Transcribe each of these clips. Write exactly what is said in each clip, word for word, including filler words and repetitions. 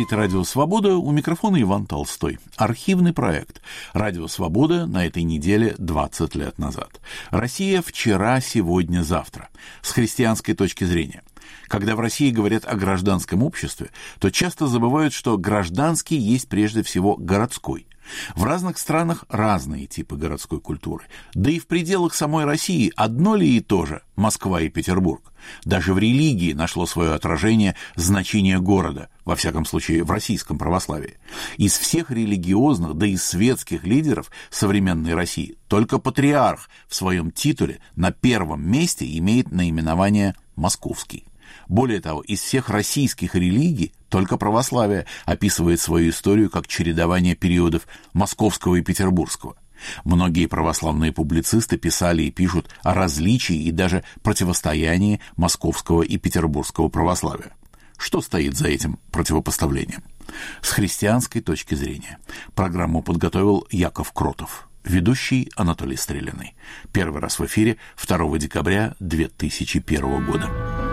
говорит «Радио Свобода», у микрофона Иван Толстой. Архивный проект «Радио Свобода» на этой неделе двадцать лет назад. Россия вчера, сегодня, завтра. С христианской точки зрения. Когда в России говорят о гражданском обществе, то часто забывают, что гражданский есть прежде всего городской. В разных странах разные типы городской культуры. Да и в пределах самой России одно ли и то же Москва и Петербург. Даже в религии нашло свое отражение значение города, во всяком случае в российском православии. Из всех религиозных, да и светских лидеров современной России только патриарх в своем титуле на первом месте имеет наименование «московский». Более того, из всех российских религий только православие описывает свою историю как чередование периодов московского и петербургского. Многие православные публицисты писали и пишут о различии и даже противостоянии московского и петербургского православия. Что стоит за этим противопоставлением? С христианской точки зрения. Программу подготовил Яков Кротов. Ведущий Анатолий Стрелянный. Первый раз в эфире второго декабря две тысячи первого года.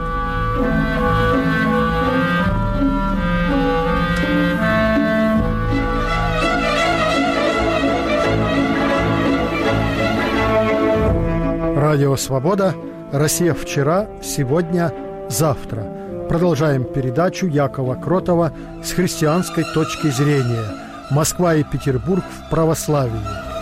Радио «Свобода». Россия вчера, сегодня, завтра. Продолжаем передачу Якова Кротова с христианской точки зрения. Москва и Петербург в православии.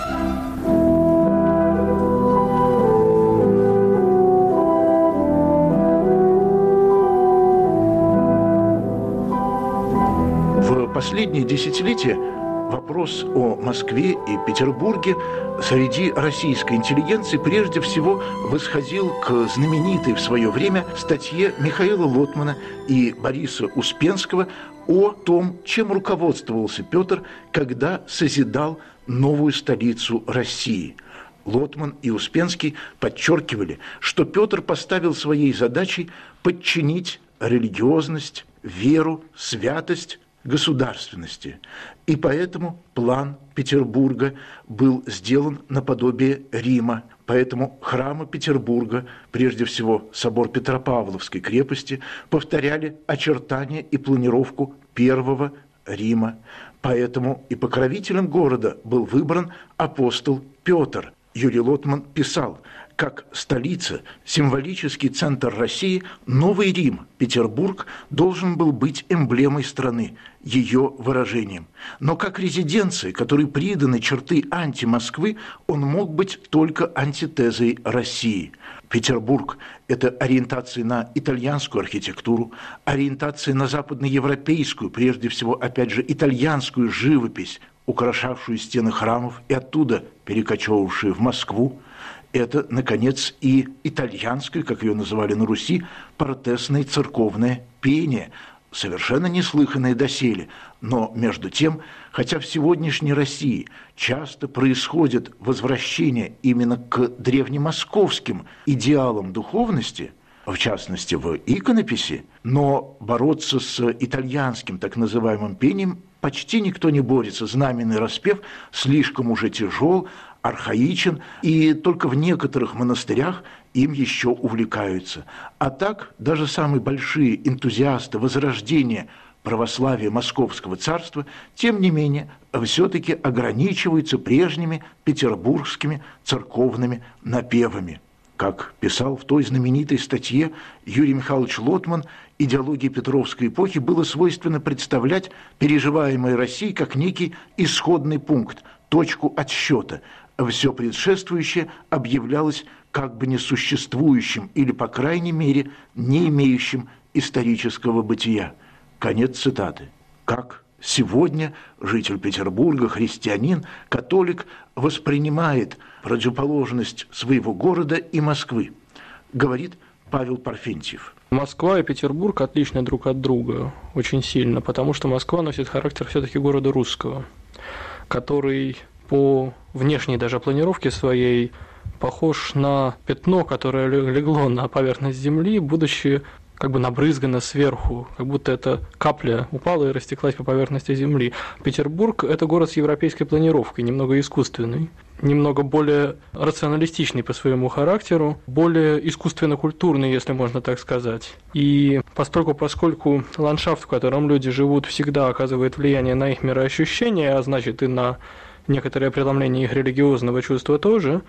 В последние десятилетия вопрос о Москве и Петербурге среди российской интеллигенции прежде всего восходил к знаменитой в свое время статье Михаила Лотмана и Бориса Успенского о том, чем руководствовался Петр, когда созидал новую столицу России. Лотман и Успенский подчеркивали, что Петр поставил своей задачей подчинить религиозность, веру, святость государственности. И поэтому план Петербурга был сделан наподобие Рима. Поэтому храмы Петербурга, прежде всего собор Петропавловской крепости, повторяли очертания и планировку первого Рима. Поэтому и покровителем города был выбран апостол Петр. Юрий Лотман писал: как столица, символический центр России, Новый Рим, Петербург, должен был быть эмблемой страны, ее выражением. Но как резиденция, которой приданы черты анти-Москвы, он мог быть только антитезой России. Петербург – это ориентация на итальянскую архитектуру, ориентация на западноевропейскую, прежде всего, опять же, итальянскую живопись, украшавшую стены храмов и оттуда перекочевавшую в Москву. Это, наконец, и итальянское, как ее называли на Руси, протестное церковное пение, совершенно неслыханное доселе. Но, между тем, хотя в сегодняшней России часто происходит возвращение именно к древнемосковским идеалам духовности, в частности, в иконописи, но бороться с итальянским так называемым пением почти никто не борется. Знаменный распев слишком уже тяжел, архаичен, и только в некоторых монастырях им еще увлекаются. А так, даже самые большие энтузиасты возрождения православия Московского царства, тем не менее, все-таки ограничиваются прежними петербургскими церковными напевами. Как писал в той знаменитой статье Юрий Михайлович Лотман, идеологии Петровской эпохи было свойственно представлять переживаемое Россией как некий исходный пункт, точку отсчета. Все предшествующее объявлялось как бы несуществующим или, по крайней мере, не имеющим исторического бытия. Конец цитаты. Как сегодня житель Петербурга, христианин, католик, воспринимает противоположность своего города и Москвы, говорит Павел Парфентьев. Москва и Петербург отличны друг от друга очень сильно, потому что Москва носит характер все-таки города русского, который по внешней даже планировке своей похож на пятно, которое легло на поверхность земли, будучи как бы набрызгано сверху, как будто эта капля упала и растеклась по поверхности Земли. Петербург – это город с европейской планировкой, немного искусственный, немного более рационалистичный по своему характеру, более искусственно-культурный, если можно так сказать. И постольку, поскольку ландшафт, в котором люди живут, всегда оказывает влияние на их мироощущение, а значит и на некоторое преломление их религиозного чувства тоже,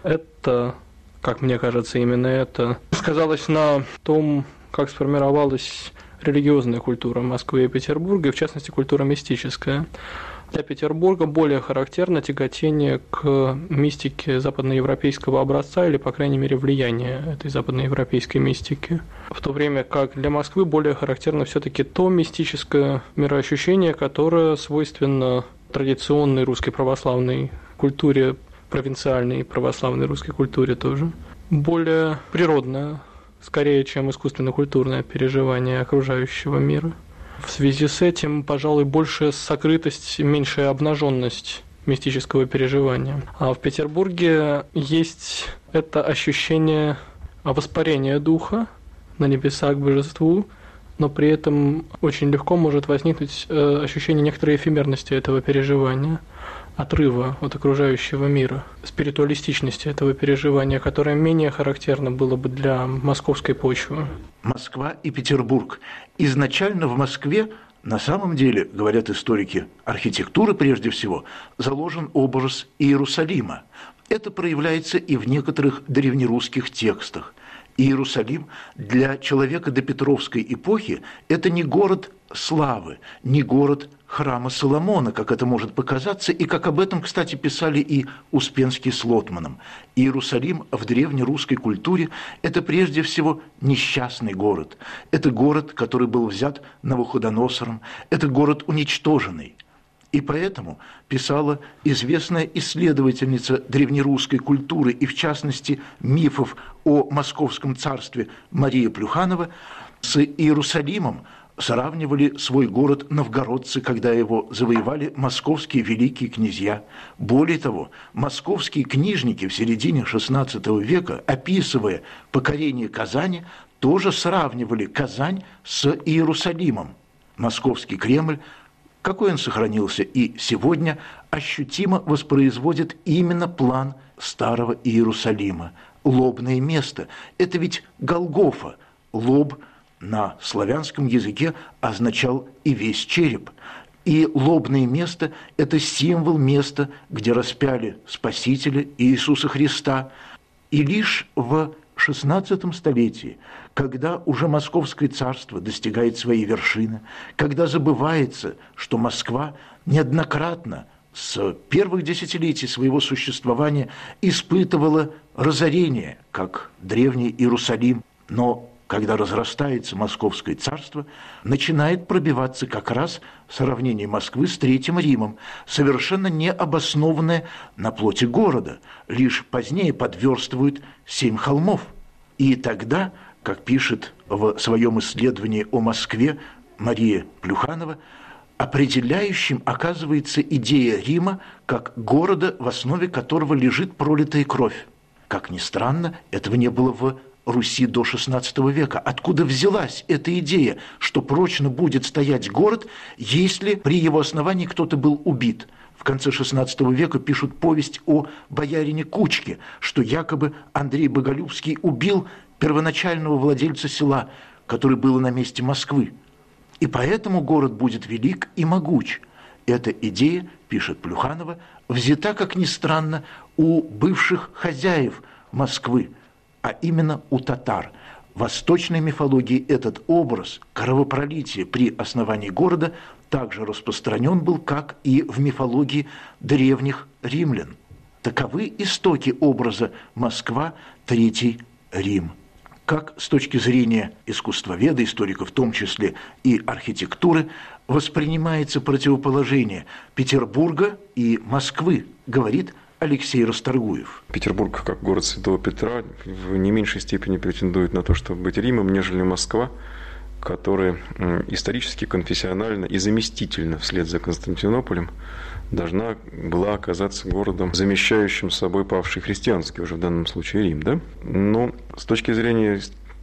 это, как мне кажется, именно это сказалось на том, как сформировалась религиозная культура Москвы и Петербурга, и в частности культура мистическая. Для Петербурга более характерно тяготение к мистике западноевропейского образца или, по крайней мере, влияние этой западноевропейской мистики. В то время как для Москвы более характерно все-таки то мистическое мироощущение, которое свойственно традиционной русской православной культуре, провинциальной православной русской культуре тоже. Более природное, скорее, чем искусственно-культурное переживание окружающего мира. В связи с этим, пожалуй, большая сокрытость, меньшая обнаженность мистического переживания. А в Петербурге есть это ощущение воспарения духа на небеса к божеству, но при этом очень легко может возникнуть ощущение некоторой эфемерности этого переживания, отрыва от окружающего мира, спиритуалистичности этого переживания, которое менее характерно было бы для московской почвы. Москва и Петербург. Изначально в Москве, на самом деле, говорят историки архитектуры прежде всего, заложен образ Иерусалима. Это проявляется и в некоторых древнерусских текстах. Иерусалим для человека допетровской эпохи – это не город славы, не город храма Соломона, как это может показаться, и как об этом, кстати, писали и Успенский с Лотманом. Иерусалим в древнерусской культуре – это прежде всего несчастный город. Это город, который был взят Навуходоносором, это город уничтоженный. И поэтому писала известная исследовательница древнерусской культуры и, в частности, мифов о Московском царстве Мария Плюханова, с Иерусалимом сравнивали свой город новгородцы, когда его завоевали московские великие князья. Более того, московские книжники в середине шестнадцатого века, описывая покорение Казани, тоже сравнивали Казань с Иерусалимом. Московский Кремль, какой он сохранился и сегодня, ощутимо воспроизводит именно план старого Иерусалима. Лобное место – это ведь Голгофа. Лоб на славянском языке означал и весь череп. И лобное место – это символ места, где распяли Спасителя Иисуса Христа. И лишь в шестнадцатом столетии, когда уже Московское царство достигает своей вершины, когда забывается, что Москва неоднократно с первых десятилетий своего существования испытывала разорение, как древний Иерусалим, но когда разрастается Московское царство, начинает пробиваться как раз сравнение Москвы с Третьим Римом, совершенно необоснованное на плоти города, лишь позднее подверстывают семь холмов. И тогда, как пишет в своем исследовании о Москве Мария Плюханова, определяющим оказывается идея Рима как города, в основе которого лежит пролитая кровь. Как ни странно, этого не было в Руси до шестнадцатого века. Откуда взялась эта идея, что прочно будет стоять город, если при его основании кто-то был убит? В конце шестнадцатого века пишут повесть о боярине Кучке, что якобы Андрей Боголюбский убил первоначального владельца села, который был на месте Москвы. И поэтому город будет велик и могуч. Эта идея, пишет Плюханова, взята, как ни странно, у бывших хозяев Москвы, а именно у татар. В восточной мифологии этот образ кровопролития при основании города также распространен был, как и в мифологии древних римлян. Таковы истоки образа Москва, Третий Рим. Как с точки зрения искусствоведа, историка в том числе и архитектуры, воспринимается противоположение Петербурга и Москвы, говорит Алексей Расторгуев. Петербург, как город Святого Петра, в не меньшей степени претендует на то, чтобы быть Римом, нежели Москва, которая исторически, конфессионально и заместительно вслед за Константинополем должна была оказаться городом, замещающим собой павший христианский, уже в данном случае Рим. Да? Но с точки зрения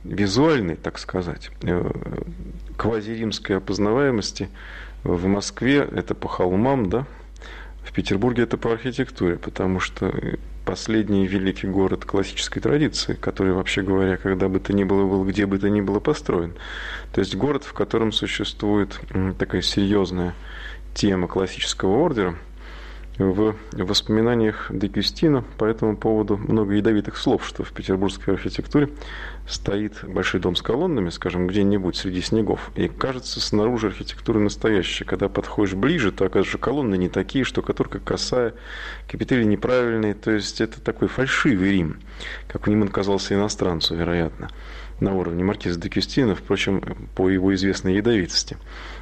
визуальной, так сказать, квазиримской опознаваемости в Москве это по холмам, да, в Петербурге это по архитектуре, потому что последний великий город классической традиции, который, вообще говоря, когда бы то ни было, был где бы то ни было построен. То есть город, в котором существует такая серьезная тема классического ордера. В воспоминаниях де Кюстина по этому поводу много ядовитых слов, что в петербургской архитектуре стоит большой дом с колоннами, скажем, где-нибудь среди снегов, и кажется снаружи архитектура настоящая. Когда подходишь ближе, то оказывается, колонны не такие, штукатурка косая, капители неправильные, то есть это такой фальшивый Рим, как ним он казался иностранцу, вероятно, на уровне маркиза де Кюстина, впрочем, по его известной ядовитости.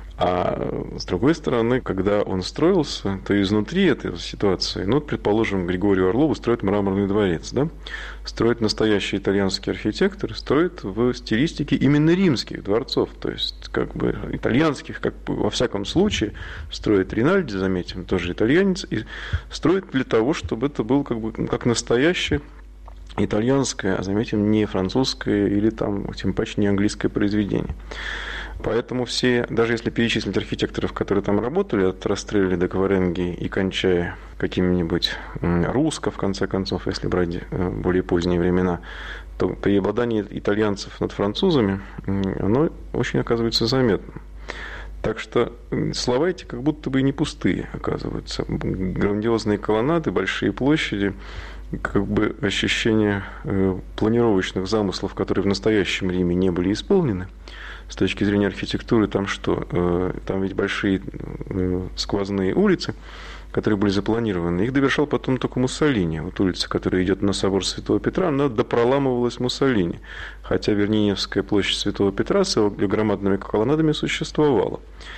А с другой стороны, когда он строился, то изнутри этой ситуации, ну, предположим, Григорию Орлову строит Мраморный дворец, да? Строит настоящий итальянский архитектор, строит в стилистике именно римских дворцов, то есть как бы итальянских, как бы, во всяком случае, строит Ринальди, заметим, тоже итальянец, и строит для того, чтобы это был как бы как настоящее итальянское, а заметим, не французское или там, тем паче, не английское произведение. Поэтому все, даже если перечислить архитекторов, которые там работали, от Растрелли до Кваренги и кончая каким-нибудь Русско, в конце концов, если брать более поздние времена, то преобладание итальянцев над французами, оно очень оказывается заметным. Так что слова эти как будто бы и не пустые, оказываются. Грандиозные колоннады, большие площади, как бы ощущение планировочных замыслов, которые в настоящем Риме не были исполнены. С точки зрения архитектуры, там что? Там ведь большие сквозные улицы, которые были запланированы. Их довершал потом только Муссолини. Вот улица, которая идет на собор Святого Петра, она допроламывалась Муссолини. Хотя Верниневская площадь Святого Петра с его громадными колоннадами существовала.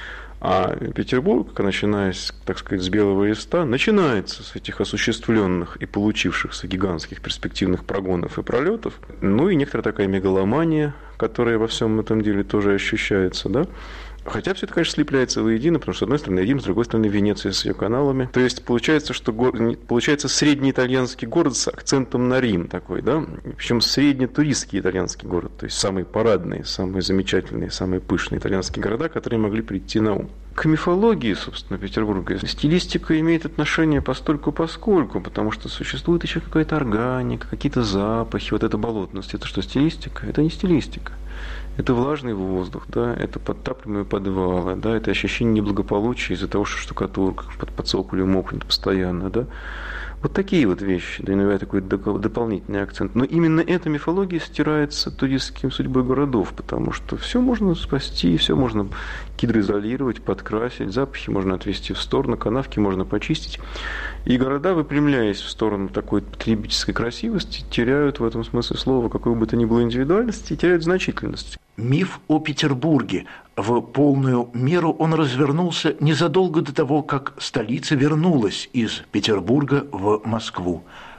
А Петербург, начиная, так сказать, с Белого листа, начинается с этих осуществленных и получившихся гигантских перспективных прогонов и пролетов. Ну и некоторая такая мегаломания, которая во всем этом деле тоже ощущается, да. Хотя все это, конечно, слепляется воедино, потому что, с одной стороны, Рим, с другой стороны, Венеция с ее каналами. То есть, получается, что город, получается средний итальянский город с акцентом на Рим такой, да? Причем среднетуристский итальянский город, то есть самые парадные, самые замечательные, самые пышные итальянские города, которые могли прийти на ум. К мифологии, собственно, Петербурга стилистика имеет отношение постольку-поскольку, потому что существует еще какая-то органика, какие-то запахи, вот эта болотность. Это что, стилистика? Это не стилистика. Это влажный воздух, да, это подтапливаемые подвалы, да, это ощущение неблагополучия из-за того, что штукатурка под, под цоколем мокнет постоянно, да. Вот такие вот вещи, да, такой дополнительный акцент. Но именно эта мифология стирается туристским судьбой городов, потому что все можно спасти, все можно гидроизолировать, подкрасить, запахи можно отвести в сторону, канавки можно почистить. И города, выпрямляясь в сторону такой потребительской красивости, теряют в этом смысле слова какой бы то ни было индивидуальности и теряют значительность. Миф о Петербурге. В полную меру он развернулся незадолго до того, как столица вернулась из Петербурга в Москву.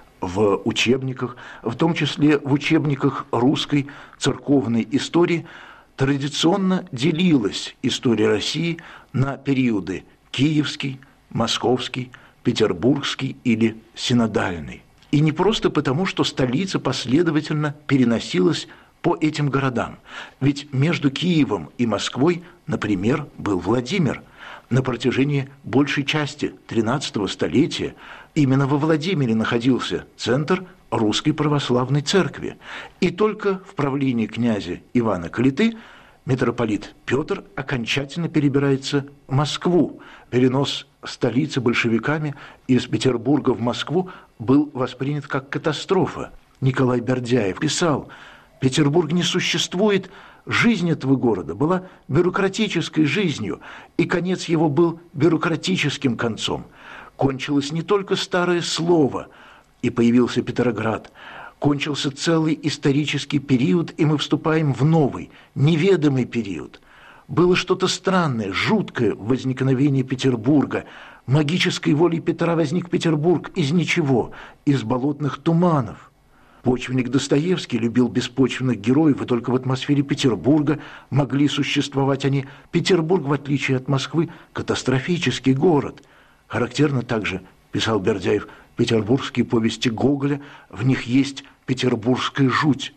В учебниках, в том числе в учебниках русской церковной истории, традиционно делилась история России на периоды киевский, московский, петербургский или синодальный. И не просто потому, что столица последовательно переносилась по этим городам. Ведь между Киевом и Москвой, например, был Владимир. На протяжении большей части тринадцатого столетия именно во Владимире находился центр Русской Православной Церкви. И только в правлении князя Ивана Калиты митрополит Петр окончательно перебирается в Москву. Перенос столицы большевиками из Петербурга в Москву был воспринят как катастрофа. Николай Бердяев писал: «Петербург не существует, жизнь этого города была бюрократической жизнью, и конец его был бюрократическим концом. Кончилось не только старое слово, и появился Петроград, кончился целый исторический период, и мы вступаем в новый, неведомый период. Было что-то странное, жуткое в возникновении Петербурга. Магической волей Петра возник Петербург из ничего, из болотных туманов. Почвенник Достоевский любил беспочвенных героев, и только в атмосфере Петербурга могли существовать они. Петербург, в отличие от Москвы, катастрофический город. Характерно также, писал Бердяев, петербургские повести Гоголя, в них есть петербургская жуть.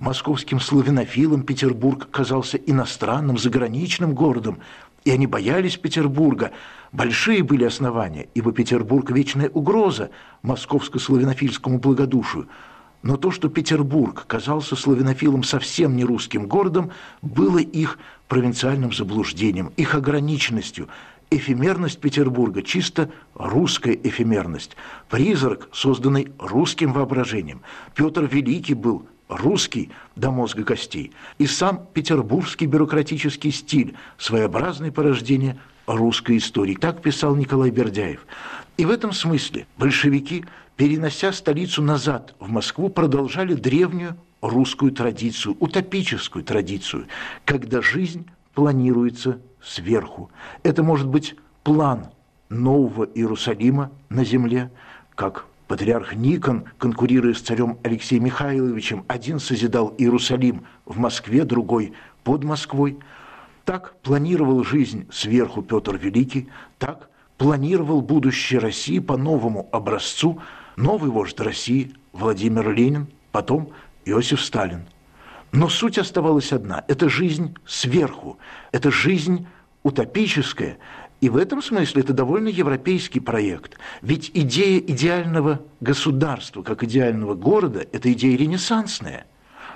Московским славянофилам Петербург казался иностранным, заграничным городом, и они боялись Петербурга. Большие были основания, ибо Петербург – вечная угроза московско-славянофильскому благодушию. Но то, что Петербург казался славянофилам совсем не русским городом, было их провинциальным заблуждением, их ограниченностью. Эфемерность Петербурга – чисто русская эфемерность, призрак, созданный русским воображением. Петр Великий был русский до мозга костей, и сам петербургский бюрократический стиль – своеобразное порождение русской истории. Так писал Николай Бердяев. И в этом смысле большевики, перенося столицу назад в Москву, продолжали древнюю русскую традицию, утопическую традицию, когда жизнь планируется сверху. Это может быть план нового Иерусалима на земле, как патриарх Никон, конкурируя с царем Алексеем Михайловичем, один созидал Иерусалим в Москве, другой под Москвой. Так планировал жизнь сверху Петр Великий, так планировал будущее России по новому образцу новый вождь России Владимир Ленин, потом Иосиф Сталин. Но суть оставалась одна – это жизнь сверху, это жизнь утопическая, и в этом смысле это довольно европейский проект. Ведь идея идеального государства, как идеального города – это идея ренессансная.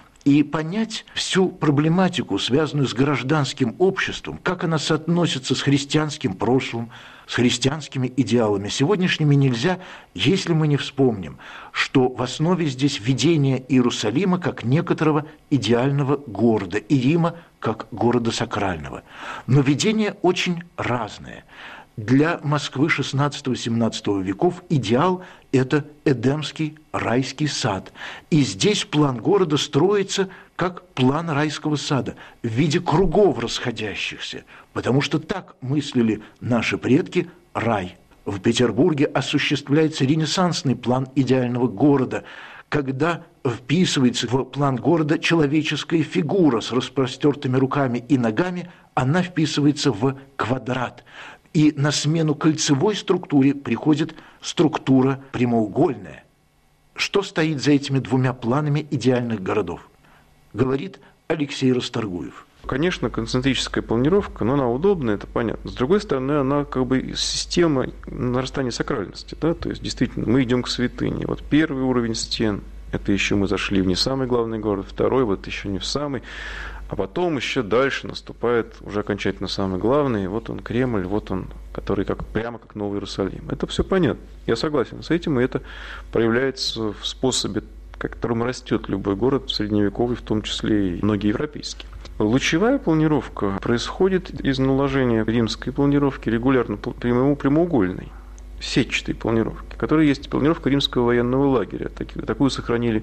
И понять всю проблематику, связанную с гражданским обществом, как она соотносится с христианским прошлым, с христианскими идеалами сегодняшними, нельзя, если мы не вспомним, что в основе здесь видение Иерусалима как некоторого идеального города и Рима как города сакрального. Но видение очень разное. Для Москвы шестнадцатого-семнадцатого веков идеал – это Эдемский райский сад. И здесь план города строится как план райского сада в виде кругов расходящихся, потому что так мыслили наши предки рай. В Петербурге осуществляется ренессансный план идеального города, когда вписывается в план города человеческая фигура с распростертыми руками и ногами, она вписывается в квадрат. И на смену кольцевой структуре приходит структура прямоугольная. Что стоит за этими двумя планами идеальных городов? Говорит Алексей Расторгуев. Конечно, концентрическая планировка, но она удобная, это понятно. С другой стороны, она как бы система нарастания сакральности. Да? То есть, действительно, мы идем к святыне. Вот первый уровень стен, это еще мы зашли в не самый главный город, второй, вот еще не в самый. А потом еще дальше наступает уже окончательно самый главный, вот он Кремль, вот он, который как, прямо как Новый Иерусалим. Это все понятно, я согласен с этим, и это проявляется в способе, которым растет любой город, средневековый, в том числе и многие европейские. Лучевая планировка происходит из наложения римской планировки регулярно прямоугольной, сетчатой планировки, которая есть планировка римского военного лагеря. Такую сохранили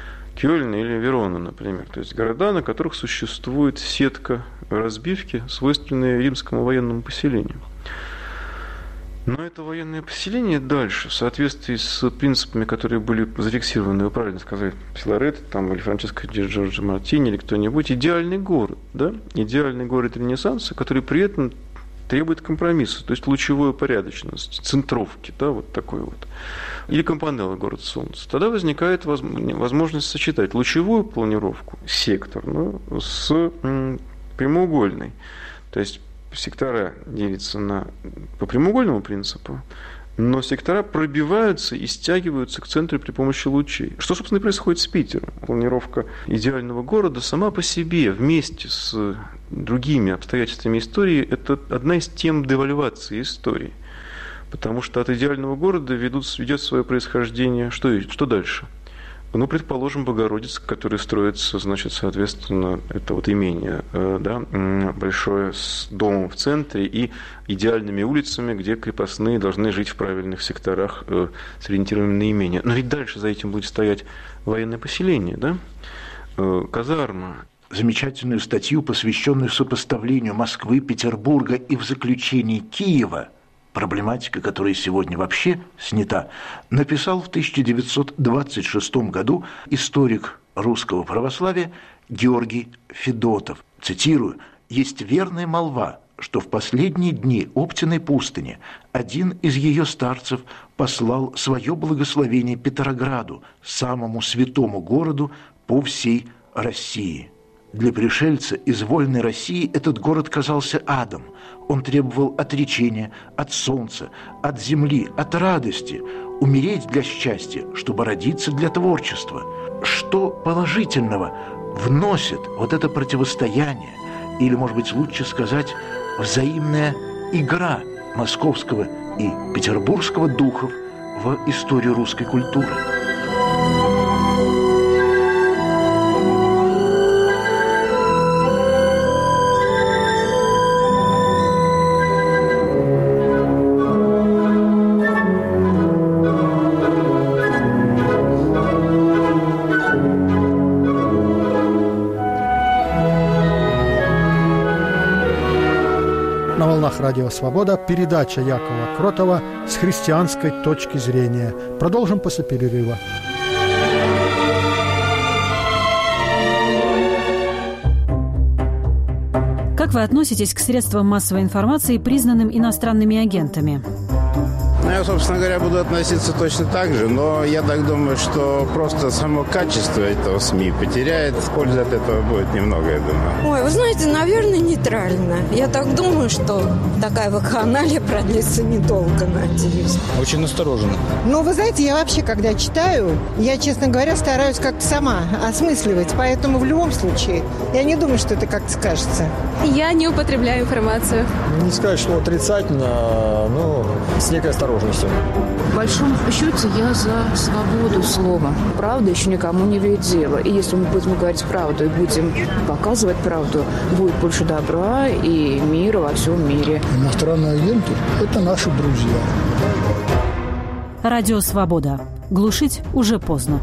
Кёльн или Верона, например. То есть города, на которых существует сетка разбивки, свойственная римскому военному поселению. Но это военное поселение дальше, в соответствии с принципами, которые были зафиксированы, вы правильно сказали, Филарет там, или Франческо ди Джорджо Мартини, или кто-нибудь, идеальный город, да? Идеальный город Ренессанса, который при этом требует компромисса, то есть лучевой порядочности, центровки, да, вот такой вот. Или Кампанелло, город солнца. Тогда возникает возможность сочетать лучевую планировку, секторную, с прямоугольной. То есть сектора делятся на, по прямоугольному принципу, но сектора пробиваются и стягиваются к центру при помощи лучей. Что, собственно, и происходит с Питером. Планировка идеального города сама по себе, вместе с другими обстоятельствами истории, это одна из тем девальвации истории. Потому что от идеального города ведут, ведет свое происхождение. Что, что дальше? Ну, предположим, Богородицк, который строится, значит, соответственно, это вот имение, да, большое, с домом в центре и идеальными улицами, где крепостные должны жить в правильных секторах, сориентированные на имение. Но ведь дальше за этим будет стоять военное поселение, да, казарма. Замечательную статью, посвященную сопоставлению Москвы, Петербурга и в заключении Киева, проблематика, которая сегодня вообще снята, написал в тысяча девятьсот двадцать шестом году историк русского православия Георгий Федотов. Цитирую: «Есть верная молва, что в последние дни Оптиной пустыни один из ее старцев послал свое благословение Петрограду, самому святому городу по всей России. Для пришельца из вольной России этот город казался адом. Он требовал отречения от солнца, от земли, от радости, умереть для счастья, чтобы родиться для творчества. Что положительного вносит вот это противостояние, или, может быть, лучше сказать, взаимная игра московского и петербургского духов в историю русской культуры? Радио «Свобода», передача Якова Кротова «С христианской точки зрения». Продолжим после перерыва. Как вы относитесь к средствам массовой информации, признанным иностранными агентами? Ну, я, собственно говоря, буду относиться точно так же, но я так думаю, что просто само качество этого СМИ потеряет. Пользы от этого будет немного, я думаю. Ой, вы знаете, наверное, нейтрально. Я так думаю, что такая вакханалия продлится недолго, надеюсь. Очень настороженно. Ну, вы знаете, я вообще, когда читаю, я, честно говоря, стараюсь как-то сама осмысливать. Поэтому в любом случае, я не думаю, что это как-то скажется. Я не употребляю информацию. Не сказать, что отрицательно, но с некой осторожностью. В большом счете я за свободу слова. Правда еще никому не ведет дело. И если мы будем говорить правду и будем показывать правду, будет больше добра и мира во всем мире. Иностранные агенты – это наши друзья. Радио «Свобода». Глушить уже поздно.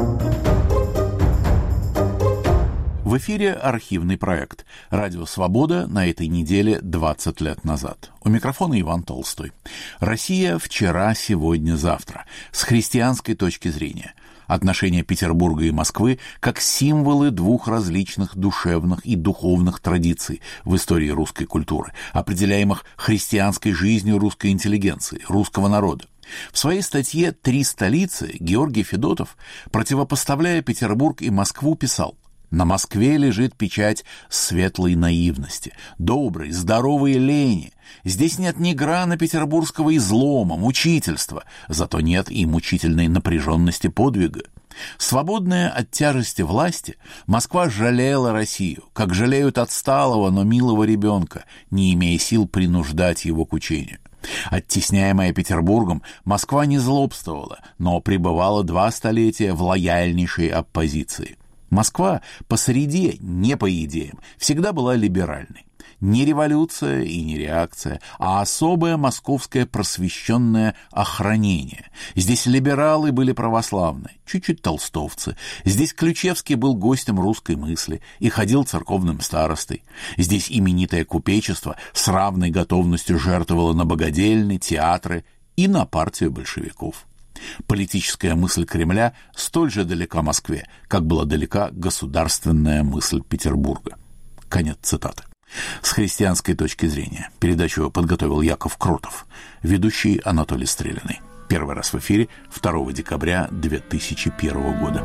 В эфире архивный проект «Радио Свобода» на этой неделе двадцать лет назад. У микрофона Иван Толстой. Россия вчера, сегодня, завтра. С христианской точки зрения. Отношения Петербурга и Москвы как символы двух различных душевных и духовных традиций в истории русской культуры, определяемых христианской жизнью русской интеллигенции, русского народа. В своей статье «Три столицы» Георгий Федотов, противопоставляя Петербург и Москву, писал: «На Москве лежит печать светлой наивности, доброй, здоровой лени. Здесь нет ни грана петербургского излома, мучительства, зато нет и мучительной напряженности подвига. Свободная от тяжести власти, Москва жалела Россию, как жалеют отсталого, но милого ребенка, не имея сил принуждать его к учению. Оттесняемая Петербургом, Москва не злобствовала, но пребывала два столетия в лояльнейшей оппозиции. Москва по среде, не по идеям, всегда была либеральной. Не революция и не реакция, а особое московское просвещенное охранение. Здесь либералы были православны, чуть-чуть толстовцы. Здесь Ключевский был гостем русской мысли и ходил церковным старостой. Здесь именитое купечество с равной готовностью жертвовало на богадельни, театры и на партию большевиков. Политическая мысль Кремля столь же далека Москве, как была далека государственная мысль Петербурга». Конец цитаты. С христианской точки зрения передачу подготовил Яков Кротов, ведущий Анатолий Стрелянный. Первый раз в эфире второго декабря две тысячи первого года.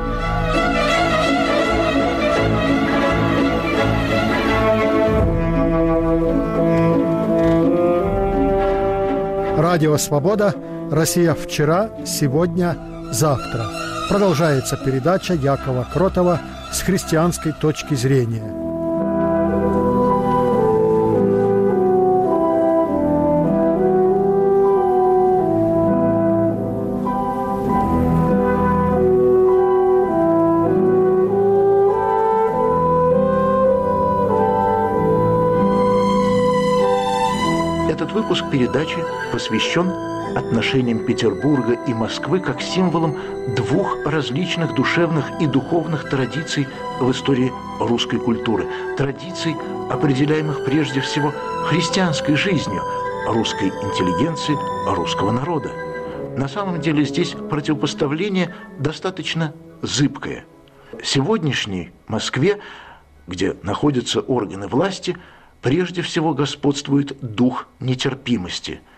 Радио «Свобода». Россия вчера, сегодня, завтра. Продолжается передача Якова Кротова «С христианской точки зрения». Этот выпуск передачи посвящен отношениям Петербурга и Москвы как символам двух различных душевных и духовных традиций в истории русской культуры. Традиций, определяемых прежде всего христианской жизнью русской интеллигенции, русского народа. На самом деле здесь противопоставление достаточно зыбкое. В сегодняшней Москве, где находятся органы власти, прежде всего господствует дух нетерпимости.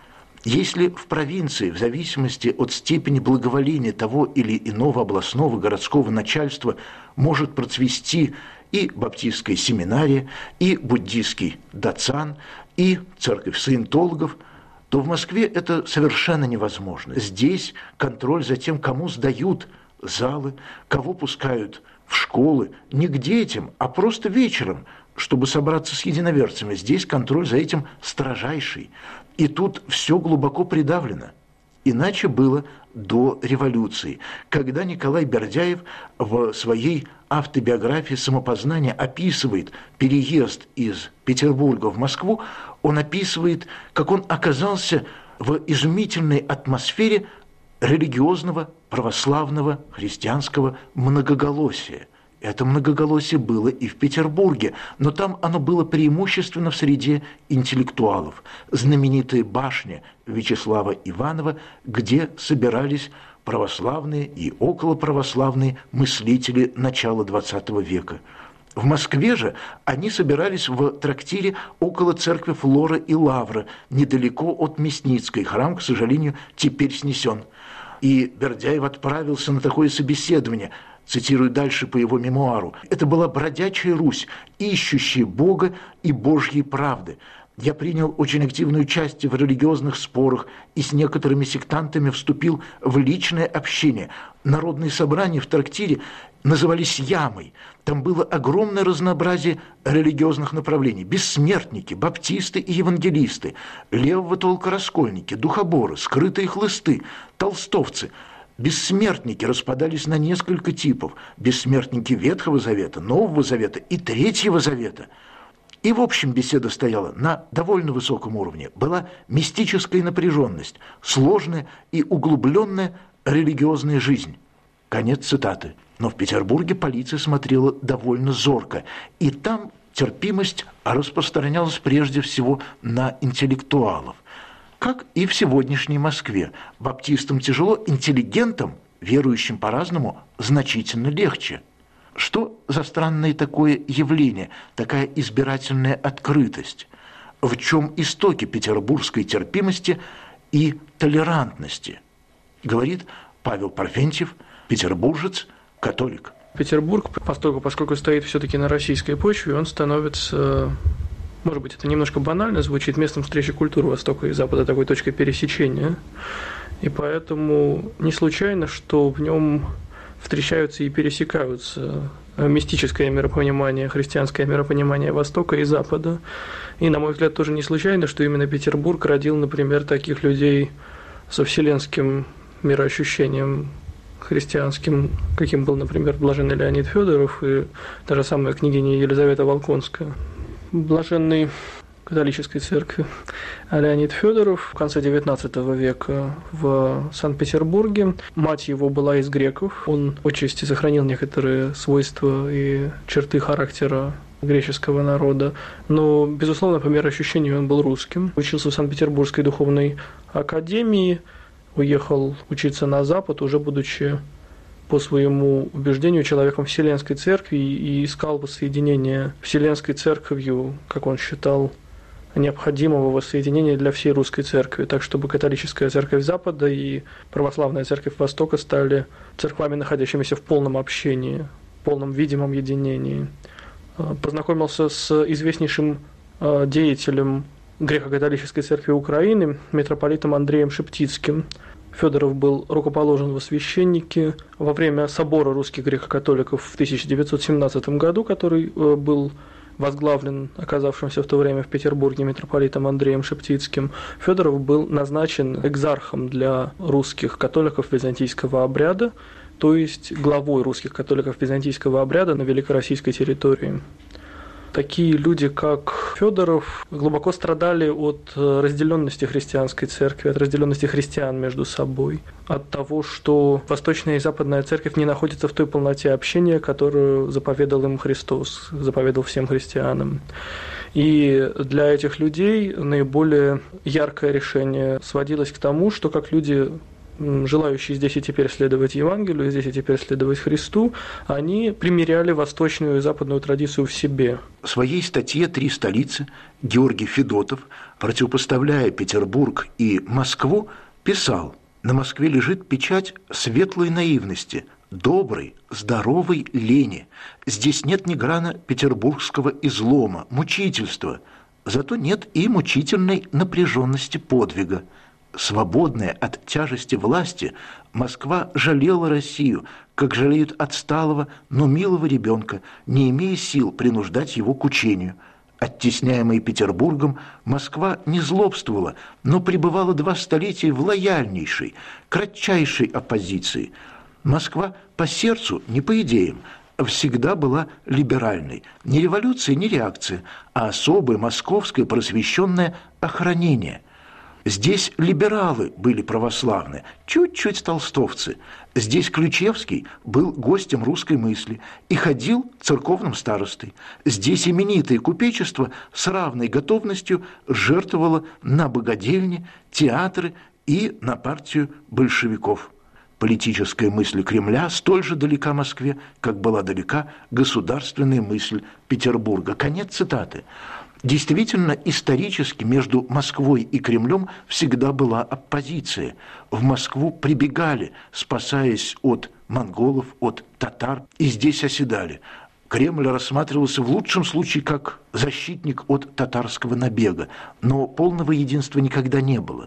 Если в провинции, в зависимости от степени благоволения того или иного областного городского начальства, может процвести и баптистская семинария, и буддийский дацан, и церковь саентологов, то в Москве это совершенно невозможно. Здесь контроль за тем, кому сдают залы, кого пускают в школы, не к детям, а просто вечером, чтобы собраться с единоверцами. Здесь контроль за этим строжайший. И тут все глубоко придавлено. Иначе было до революции, когда Николай Бердяев в своей автобиографии «Самопознание» описывает переезд из Петербурга в Москву, он описывает, как он оказался в изумительной атмосфере религиозного, православного, христианского многоголосия. Это многоголосие было и в Петербурге, но там оно было преимущественно в среде интеллектуалов. Знаменитая башня Вячеслава Иванова, где собирались православные и околоправославные мыслители начала двадцатого века. В Москве же они собирались в трактире около церкви Флора и Лавра, недалеко от Мясницкой. Храм, к сожалению, теперь снесен. И Бердяев отправился на такое собеседование. Цитирую дальше по его мемуару. «Это была бродячая Русь, ищущая Бога и Божьей правды. Я принял очень активное участие в религиозных спорах и с некоторыми сектантами вступил в личное общение. Народные собрания в трактире назывались ямой. Там было огромное разнообразие религиозных направлений. Бессмертники, баптисты и евангелисты, левого толка раскольники, духоборы, скрытые хлысты, толстовцы. Бессмертники распадались на несколько типов. Бессмертники Ветхого Завета, Нового Завета и Третьего Завета. И в общем беседа стояла на довольно высоком уровне. Была мистическая напряженность, сложная и углубленная религиозная жизнь». Конец цитаты. Но в Петербурге полиция смотрела довольно зорко. И там терпимость распространялась прежде всего на интеллектуалов. Как и в сегодняшней Москве. Баптистам тяжело, интеллигентам, верующим по-разному, значительно легче. Что за странное такое явление, такая избирательная открытость? В чем истоки петербургской терпимости и толерантности? Говорит Павел Парфентьев, петербуржец, католик. Петербург, поскольку, поскольку стоит все-таки на российской почве, он становится... Может быть, это немножко банально звучит, местом встречи культуры Востока и Запада, такой точкой пересечения. И поэтому не случайно, что в нем встречаются и пересекаются мистическое миропонимание, христианское миропонимание Востока и Запада. И, на мой взгляд, тоже не случайно, что именно Петербург родил, например, таких людей со вселенским мироощущением христианским, каким был, например, блаженный Леонид Федоров и та же самая княгиня Елизавета Волконская. Блаженный католической церкви Леонид Федоров в конце девятнадцатого века в Санкт-Петербурге. Мать его была из греков. Он отчасти сохранил некоторые свойства и черты характера греческого народа, но, безусловно, по мироощущению он был русским. Учился в Санкт-Петербургской духовной академии, уехал учиться на Запад, уже будучи по своему убеждению человеком Вселенской Церкви, и искал воссоединение Вселенской Церковью, как он считал, необходимого воссоединения для всей русской церкви, так чтобы католическая церковь Запада и православная церковь Востока стали церквами, находящимися в полном общении, в полном видимом единении. Познакомился с известнейшим деятелем греко-католической церкви Украины, митрополитом Андреем Шептицким. Федоров был рукоположен во священники во время собора русских греко-католиков в тысяча девятьсот семнадцатом году, который был возглавлен оказавшимся в то время в Петербурге митрополитом Андреем Шептицким. Федоров был назначен экзархом для русских католиков византийского обряда, то есть главой русских католиков византийского обряда на великороссийской территории. Такие люди, как Федоров, глубоко страдали от разделенности христианской церкви, от разделенности христиан между собой, от того, что Восточная и Западная церковь не находятся в той полноте общения, которую заповедал им Христос, заповедал всем христианам. И для этих людей наиболее яркое решение сводилось к тому, что как люди, желающие здесь и теперь следовать Евангелию, здесь и теперь следовать Христу, они примиряли восточную и западную традицию в себе. В своей статье «Три столицы» Георгий Федотов противопоставляя Петербург и Москву, писал: «На Москве лежит печать светлой наивности, доброй, здоровой лени. Здесь нет ни грана петербургского излома, мучительства, зато нет и мучительной напряженности подвига. Свободная от тяжести власти, Москва жалела Россию, как жалеют отсталого, но милого ребенка, не имея сил принуждать его к учению. Оттесняемая Петербургом, Москва не злобствовала, но пребывала два столетия в лояльнейшей, кратчайшей оппозиции. Москва по сердцу, не по идеям, всегда была либеральной. Ни революция, ни реакция, а особое московское просвещенное охранение. Здесь либералы были православны, чуть-чуть толстовцы. Здесь Ключевский был гостем русской мысли и ходил церковным старостой. Здесь именитое купечество с равной готовностью жертвовало на богадельни, театры и на партию большевиков. Политическая мысль Кремля столь же далека Москве, как была далека государственная мысль Петербурга». Конец цитаты. Действительно, исторически между Москвой и Кремлем всегда была оппозиция. В Москву прибегали, спасаясь от монголов, от татар, и здесь оседали. Кремль рассматривался в лучшем случае как защитник от татарского набега, но полного единства никогда не было.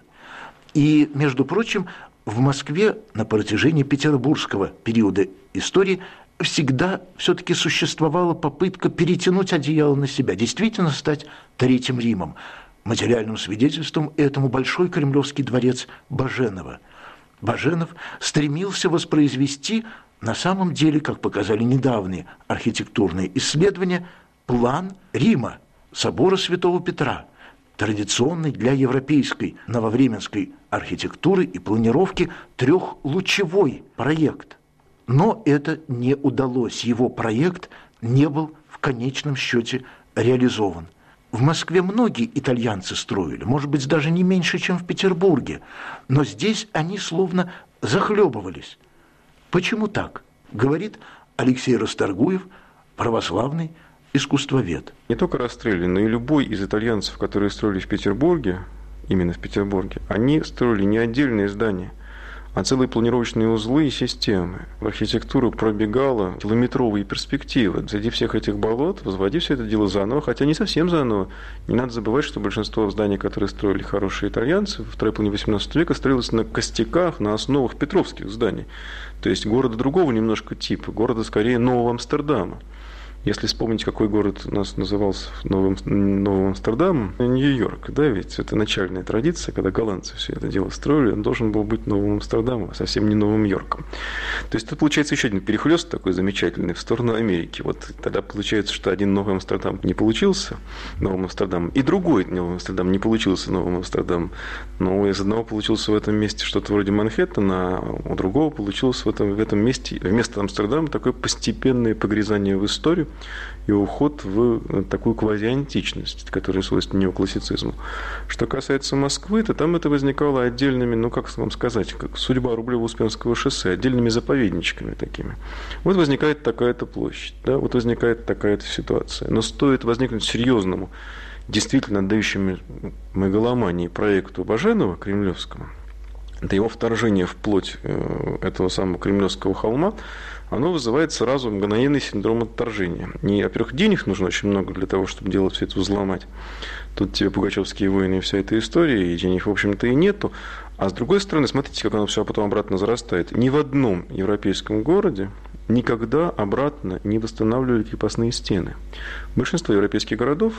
И, между прочим, в Москве на протяжении петербургского периода истории всегда все-таки существовала попытка перетянуть одеяло на себя, действительно стать Третьим Римом. Материальным свидетельством этому большой кремлевский дворец Баженова. Баженов стремился воспроизвести на самом деле, как показали недавние архитектурные исследования, план Рима, собора Святого Петра, традиционный для европейской нововременской архитектуры и планировки трехлучевой проект. Но это не удалось, его проект не был в конечном счете реализован. В Москве многие итальянцы строили, может быть, даже не меньше, чем в Петербурге, но здесь они словно захлебывались. Почему так? Говорит Алексей Расторгуев, православный искусствовед. Не только Растрелли, но и любой из итальянцев, которые строили в Петербурге, именно в Петербурге, они строили не отдельные здания, а целые планировочные узлы и системы. В архитектуру пробегала километровые перспективы. Среди всех этих болот возводи все это дело заново, хотя не совсем заново. Не надо забывать, что большинство зданий, которые строили хорошие итальянцы, в второй половине восемнадцатого века строилось на костяках, на основах петровских зданий. То есть города другого немножко типа, города скорее Нового Амстердама. Если вспомнить, какой город у нас назывался Новым, Новым Амстердамом, Нью-Йорк, да, ведь это начальная традиция, когда голландцы все это дело строили, он должен был быть Новым Амстердамом, а совсем не Новым Йорком. То есть тут получается еще один перехлёст такой замечательный в сторону Америки. Вот тогда получается, что один Новый Амстердам не получился Новым Амстердамом, и другой Новый Амстердам не получился Новым Амстердамом. Но из одного получился в этом месте что-то вроде Манхэттена, а у другого получилось в этом, в этом месте вместо Амстердама такое постепенное погрязание в историю и уход в такую квазиантичность, которая свойственна неоклассицизму. Что касается Москвы, то там это возникало отдельными, ну как вам сказать, как судьба Рублево-Успенского шоссе, отдельными заповедничками такими. Вот возникает такая-то площадь, да, вот возникает такая-то ситуация. Но стоит возникнуть серьезному, действительно отдающему мегаломании проекту Баженова, кремлевскому, это его вторжение в плоть этого самого Кремлевского холма, оно вызывает сразу мгновенный синдром отторжения. Не, во-первых, денег нужно очень много для того, чтобы дело все это взломать. Тут тебе пугачевские войны и вся эта история, и денег, в общем-то, и нету. А с другой стороны, смотрите, как оно все потом обратно зарастает. Ни в одном европейском городе никогда обратно не восстанавливали крепостные стены. Большинство европейских городов,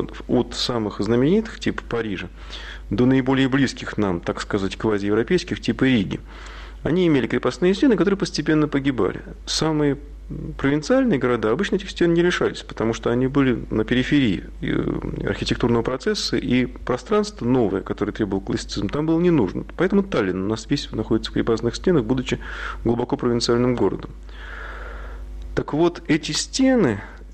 от самых знаменитых, типа Парижа, до наиболее близких нам, так сказать, квазиевропейских, типа Риги, они имели крепостные стены, которые постепенно погибали. Самые провинциальные города обычно этих стен не лишались, потому что они были на периферии архитектурного процесса, и пространство новое, которое требовал классицизм, там было не нужно. Поэтому Таллин у нас весь находится в крепостных стенах, будучи глубоко провинциальным городом. Так вот, эти стены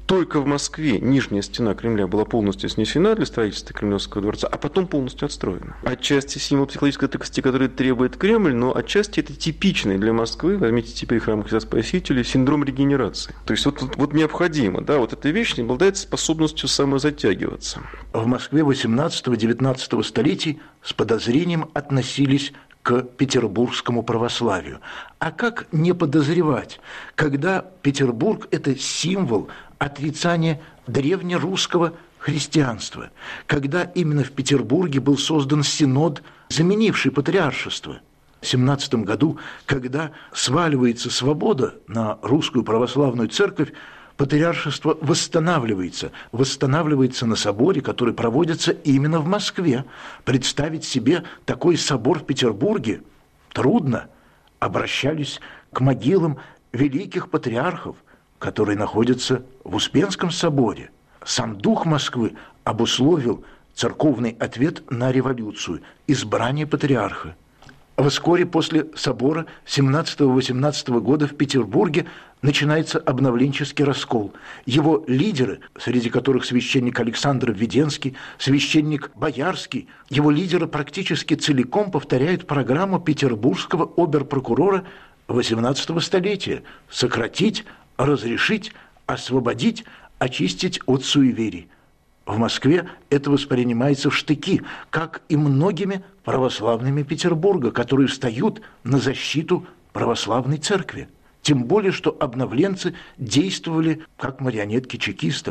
только в Москве нижняя стена Кремля была полностью снесена для строительства Кремлевского дворца, а потом полностью отстроена. Отчасти символ психологической тыкости, который требует Кремль, но отчасти это типичный для Москвы, возьмите теперь храм Христа Спасителя, синдром регенерации. То есть вот, вот, вот необходимо, да, вот эта вещь не обладает способностью самозатягиваться. В Москве восемнадцатого-девятнадцатого столетий с подозрением относились к петербургскому православию. А как не подозревать, когда Петербург – это символ отрицания древнерусского христианства, когда именно в Петербурге был создан синод, заменивший патриаршество. В семнадцатом году, когда сваливается свобода на русскую православную церковь, патриаршество восстанавливается, восстанавливается на соборе, который проводится именно в Москве. Представить себе такой собор в Петербурге трудно. Обращались к могилам великих патриархов, которые находятся в Успенском соборе. Сам дух Москвы обусловил церковный ответ на революцию – избрание патриарха. Вскоре после собора семнадцатого-восемнадцатого года в Петербурге начинается обновленческий раскол. Его лидеры, среди которых священник Александр Введенский, священник Боярский, его лидеры практически целиком повторяют программу петербургского обер-прокурора восемнадцатого столетия – сократить, разрешить, освободить, очистить от суеверий. В Москве это воспринимается в штыки, как и многими православными Петербурга, которые встают на защиту православной церкви. Тем более, что обновленцы действовали как марионетки чекистов.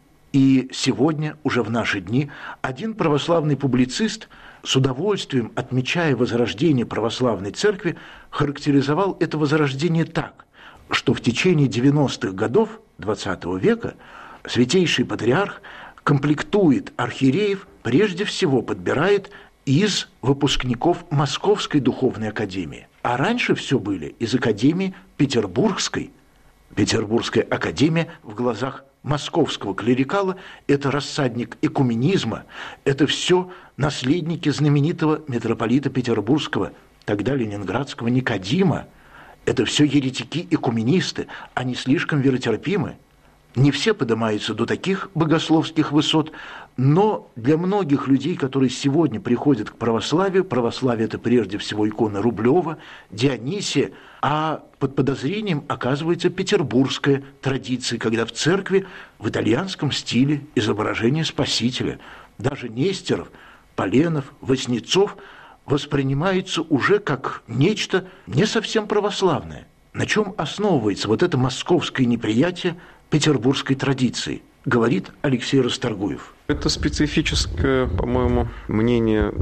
И сегодня, уже в наши дни, один православный публицист, с удовольствием отмечая возрождение православной церкви, характеризовал это возрождение так, что в течение девяностых годов двадцатого века святейший патриарх комплектует архиереев, прежде всего подбирает из выпускников Московской духовной академии. А раньше все были из академии Петербургской. Петербургская академия в глазах московского клерикала – это рассадник экуменизма, это все наследники знаменитого митрополита Петербургского, тогда ленинградского Никодима. Это все еретики-экуменисты, они слишком веротерпимы. Не все поднимаются до таких богословских высот, но для многих людей, которые сегодня приходят к православию, православие – это прежде всего икона Рублева, Дионисия, а под подозрением оказывается петербургская традиция, когда в церкви в итальянском стиле изображение Спасителя. Даже Нестеров, Поленов, Воснецов воспринимаются уже как нечто не совсем православное. На чем основывается вот это московское неприятие петербургской традиции, говорит Алексей Расторгуев. Это специфическое, по-моему, мнение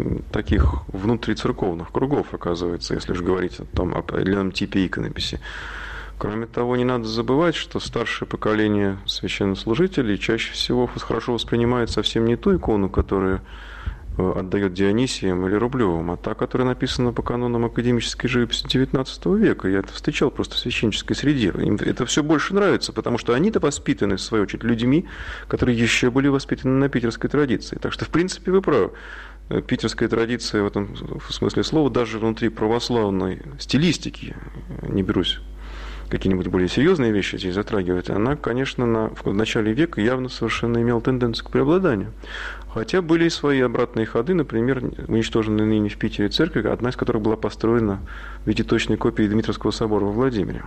таких внутрицерковных кругов, оказывается, если же говорить о том определенном типе иконописи. Кроме того, не надо забывать, что старшее поколение священнослужителей чаще всего хорошо воспринимает совсем не ту икону, которую отдает Дионисием или Рублевым, а та, которая написана по канонам академической живописи девятнадцатого века. Я это встречал просто в священнической среде. Им это все больше нравится, потому что они-то воспитаны, в свою очередь, людьми, которые еще были воспитаны на питерской традиции. Так что, в принципе, вы правы. Питерская традиция в этом смысле слова, даже внутри православной стилистики, не берусь какие-нибудь более серьезные вещи здесь затрагивать, она, конечно, на, в начале века явно совершенно имела тенденцию к преобладанию. Хотя были и свои обратные ходы, например, уничтоженные ныне в Питере церковь, одна из которых была построена в виде точной копии Дмитровского собора во Владимире.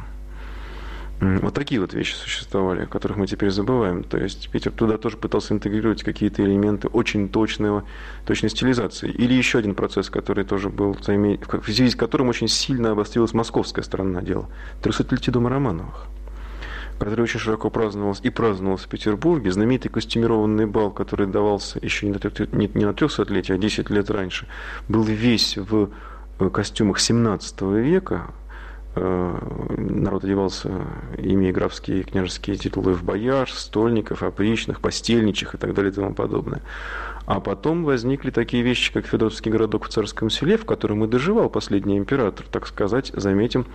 Вот такие вот вещи существовали, о которых мы теперь забываем. То есть Питер туда тоже пытался интегрировать какие-то элементы очень точного, точной стилизации. Или еще один процесс, который тоже был, в связи с которым очень сильно обострилась московская сторона дела. трехсотлетие дома Романовых, который очень широко праздновался и праздновался в Петербурге. Знаменитый костюмированный бал, который давался еще не на трехсотлетие, а десять лет раньше, был весь в костюмах семнадцатого века. Народ одевался, имея графские и княжеские титулы в бояр, стольников, опричных, постельничих и так далее и тому подобное. А потом возникли такие вещи, как Федоровский городок в Царском Селе, в котором и доживал последний император, так сказать, заметим,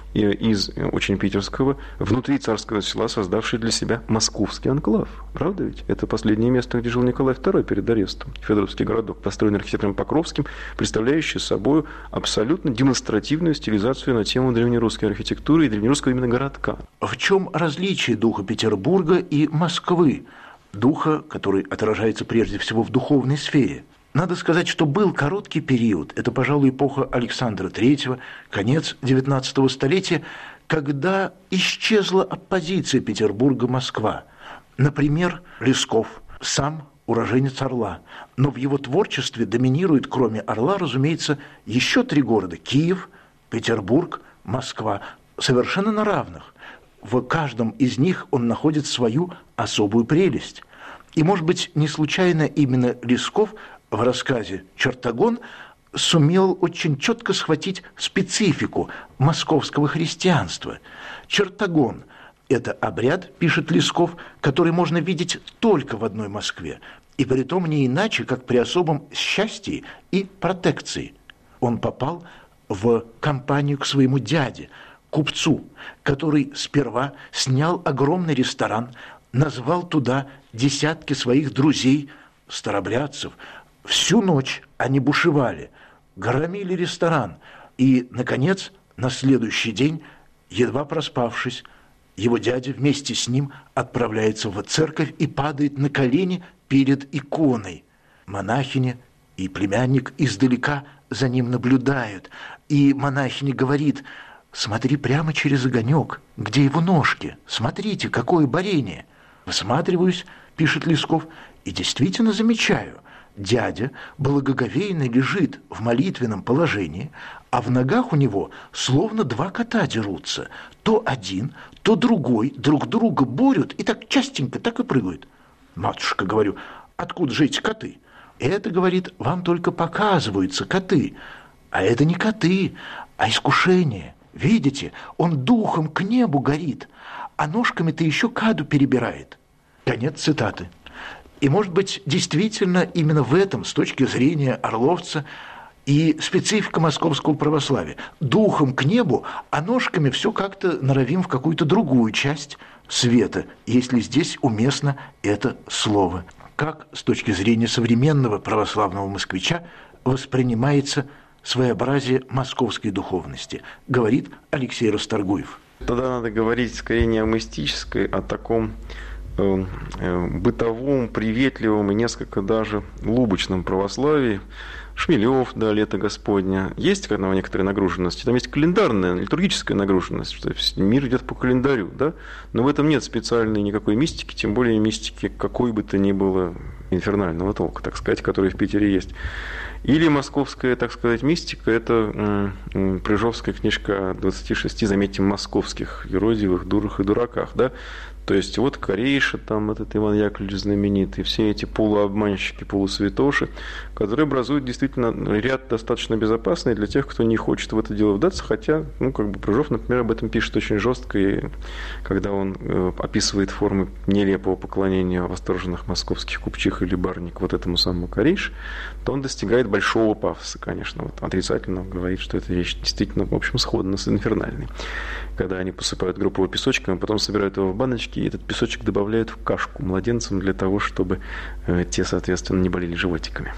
из очень питерского, внутри Царского Села, создавший для себя московский анклав. Правда ведь? Это последнее место, где жил Николай второй перед арестом. Федоровский городок, построенный архитектором Покровским, представляющий собой абсолютно демонстративную стилизацию на тему древнерусской архитектуры и древнерусского именно городка. В чем различие духа Петербурга и Москвы? Духа, который отражается прежде всего в духовной сфере. Надо сказать, что был короткий период, это, пожалуй, эпоха Александра Третьего, конец девятнадцатого столетия, когда исчезла оппозиция Петербурга-Москва. Например, Лесков, сам уроженец Орла, но в его творчестве доминирует, кроме Орла, разумеется, еще три города – Киев, Петербург, Москва, совершенно на равных. В каждом из них он находит свою особую прелесть. И, может быть, не случайно именно Лесков в рассказе «Чертогон» сумел очень четко схватить специфику московского христианства. Чертогон – это обряд, пишет Лесков, который можно видеть только в одной Москве, и притом не иначе, как при особом счастье и протекции. Он попал в компанию к своему дяде, купцу, который сперва снял огромный ресторан, назвал туда десятки своих друзей, старобрядцев. Всю ночь они бушевали, громили ресторан, и, наконец, на следующий день, едва проспавшись, его дядя вместе с ним отправляется в церковь и падает на колени перед иконой. Монахиня и племянник издалека за ним наблюдают, и монахиня говорит: «Смотри прямо через огонек, где его ножки, смотрите, какое борение». Всматриваюсь, пишет Лесков, и действительно замечаю, дядя благоговейно лежит в молитвенном положении, а в ногах у него словно два кота дерутся. То один, то другой друг друга борют, и так частенько так и прыгают. «Матушка, — говорю, — откуда же эти коты?» «Это, — говорит, — вам только показываются коты, а это не коты, а искушение. Видите, он духом к небу горит, а ножками-то еще каду перебирает». Конец цитаты. И, может быть, действительно именно в этом, с точки зрения орловца, и специфика московского православия. Духом к небу, а ножками все как-то норовим в какую-то другую часть света, если здесь уместно это слово. Как с точки зрения современного православного москвича воспринимается своеобразие московской духовности, говорит Алексей Расторгуев. Тогда надо говорить скорее не о мистической, а о таком э, э, бытовом, приветливом и несколько даже лубочном православии. Шмелев, да, лето Господня. Есть некоторая нагруженность, там есть календарная, литургическая нагруженность, что мир идет по календарю, да, но в этом нет специальной никакой мистики, тем более мистики какой бы то ни было инфернального толка, так сказать, который в Питере есть. Или московская, так сказать, мистика – это м, Прыжовская книжка о двадцати шести, заметьте, московских юродивых, дурах и дураках, да. То есть вот Корейша, там этот Иван Яковлевич знаменитый, все эти полуобманщики, полусвятоши, которые образуют действительно ряд достаточно безопасный для тех, кто не хочет в это дело вдаться, хотя, ну, как бы Прыжов, например, об этом пишет очень жестко, и когда он э, описывает формы нелепого поклонения восторженных московских купчих или барник вот этому самому Корейше, то он достигает большого пафоса, конечно, вот отрицательно говорит, что эта вещь действительно, в общем, сходна с инфернальной. Когда они посыпают групповым песочком, а потом собирают его в баночки, и этот песочек добавляют в кашку младенцам для того, чтобы э, те, соответственно, не болели животиками.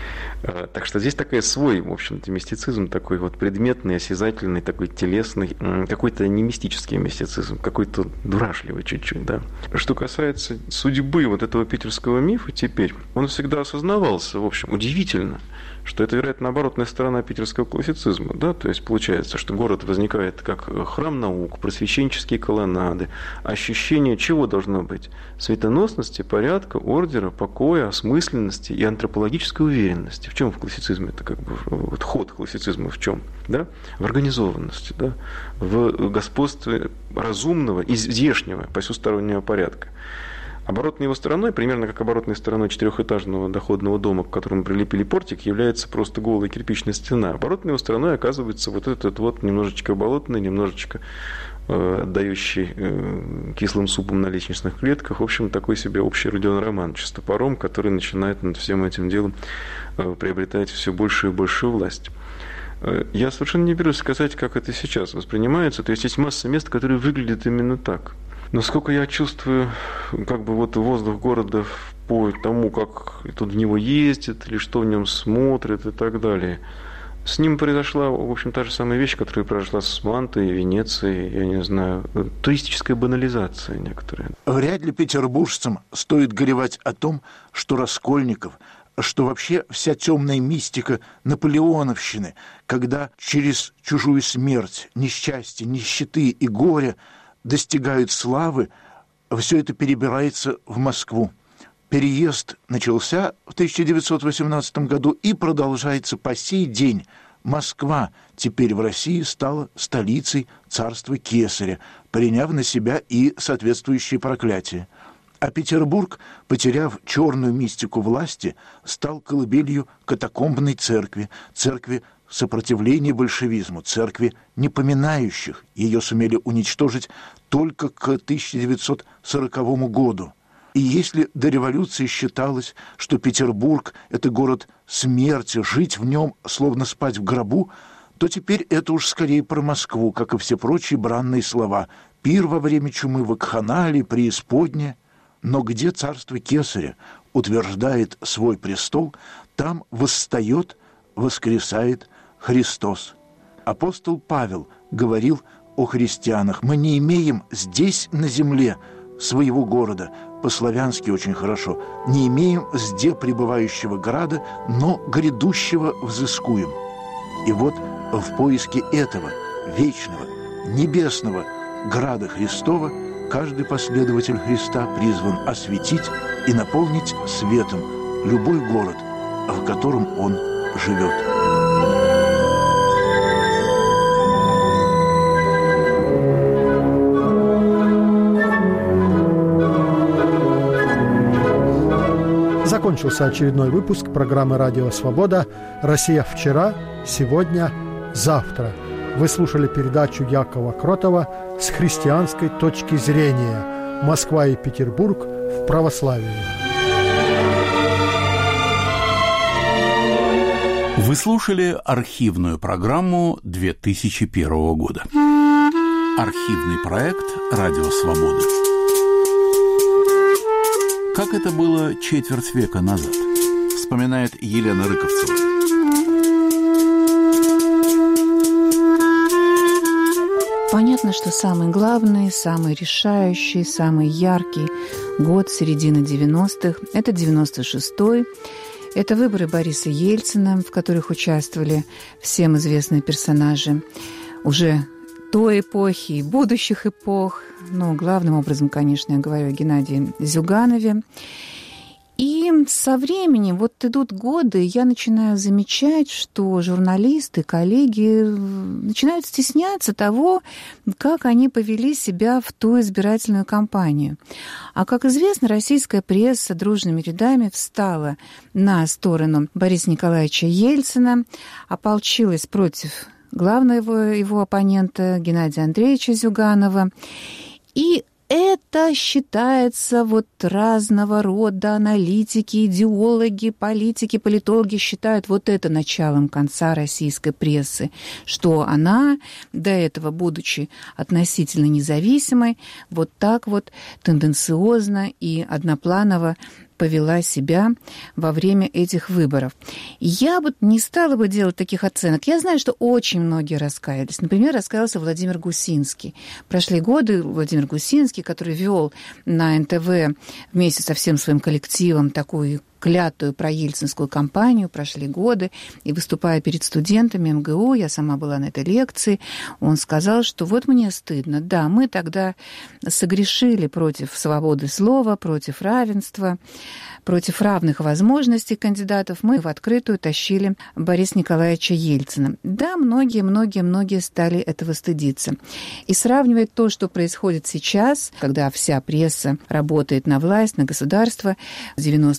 Э, так что здесь такой свой, в общем-то, мистицизм, такой вот предметный, осязательный, такой телесный, э, какой-то не мистический мистицизм, какой-то дурашливый чуть-чуть, да. Что касается судьбы вот этого питерского мифа теперь, он всегда осознавался, в общем, удивительно, что это, вероятно, оборотная сторона питерского классицизма, да, то есть получается, что город возникает как храм наук, просвещенческие колоннады, ощущение чего должно быть? Светоносности, порядка, ордера, покоя, осмысленности и антропологической уверенности. В чем в классицизме это как бы вот ход классицизма в чем? Да? В организованности, да? В господстве разумного, изъешнего, посюстороннего порядка. Оборотной его стороной, примерно как оборотной стороной четырехэтажного доходного дома, к которому прилепили портик, является просто голая кирпичная стена. Оборотной его стороной оказывается вот этот вот немножечко болотный, немножечко отдающий кислым супом на лестничных клетках. В общем, такой себе общий Родион Романович с топором, который начинает над всем этим делом приобретать все большую и большую власть. Я совершенно не берусь сказать, как это сейчас воспринимается. То есть есть масса мест, которые выглядят именно так. Но сколько я чувствую, как бы вот воздух города по тому, как тут в него ездят, или что в нем смотрят и так далее. С ним произошла, в общем, та же самая вещь, которая произошла с Мантой, Венецией, я не знаю, туристическая банализация некоторая. Вряд ли петербуржцам стоит горевать о том, что Раскольников, что вообще вся темная мистика наполеоновщины, когда через чужую смерть, несчастье, нищеты и горе достигают славы, все это перебирается в Москву. Переезд начался в тысяча девятьсот восемнадцатом году и продолжается по сей день. Москва теперь в России стала столицей царства Кесаря, приняв на себя и соответствующие проклятия. А Петербург, потеряв черную мистику власти, стал колыбелью катакомбной церкви, церкви сопротивления большевизму, церкви непоминающих. Ее сумели уничтожить только к тысяча девятьсот сороковому году. И если до революции считалось, что Петербург – это город смерти, жить в нем, словно спать в гробу, то теперь это уж скорее про Москву, как и все прочие бранные слова. Пир во время чумы, вакханалия, преисподняя. Но где царство Кесаря утверждает свой престол, там восстает, воскресает Христос. Апостол Павел говорил о христианах: мы не имеем здесь на земле своего города, по-славянски очень хорошо, не имеем зде пребывающего града, но грядущего взыскуем. И вот в поиске этого вечного, небесного града Христова каждый последователь Христа призван осветить и наполнить светом любой город, в котором он живет. Закончился очередной выпуск программы «Радио Свобода. Россия вчера, сегодня, завтра». Вы слушали передачу Якова Кротова «С христианской точки зрения. Москва и Петербург в православии». Вы слушали архивную программу две тысячи первого года. Архивный проект «Радио Свободы». Как это было четверть века назад, вспоминает Елена Рыковцева. Понятно, что самый главный, самый решающий, самый яркий год середины девяностых – это девяносто шестой. Это выборы Бориса Ельцина, в которых участвовали всем известные персонажи уже той эпохи и будущих эпох. Ну, главным образом, конечно, я говорю о Геннадии Зюганове. И со временем, вот идут годы, я начинаю замечать, что журналисты, коллеги начинают стесняться того, как они повели себя в ту избирательную кампанию. А, как известно, российская пресса дружными рядами встала на сторону Бориса Николаевича Ельцина, ополчилась против главного его оппонента Геннадия Андреевича Зюганова. И это считается, вот разного рода аналитики, идеологи, политики, политологи считают вот это началом конца российской прессы, что она, до этого, будучи относительно независимой, вот так вот тенденциозно и однопланово повела себя во время этих выборов. Я бы не стала бы делать таких оценок. Я знаю, что очень многие раскаялись. Например, раскаялся Владимир Гусинский. Прошли годы, Владимир Гусинский, который вел на эн тэ вэ вместе со всем своим коллективом такую клятую проельцинскую кампанию, прошли годы, и, выступая перед студентами эм гэ у, я сама была на этой лекции, он сказал, что вот мне стыдно, да, мы тогда согрешили против свободы слова, против равенства, против равных возможностей кандидатов, мы в открытую тащили Бориса Николаевича Ельцина. Да, многие, многие, многие стали этого стыдиться. И сравнивать то, что происходит сейчас, когда вся пресса работает на власть, на государство, с девяносто шестым,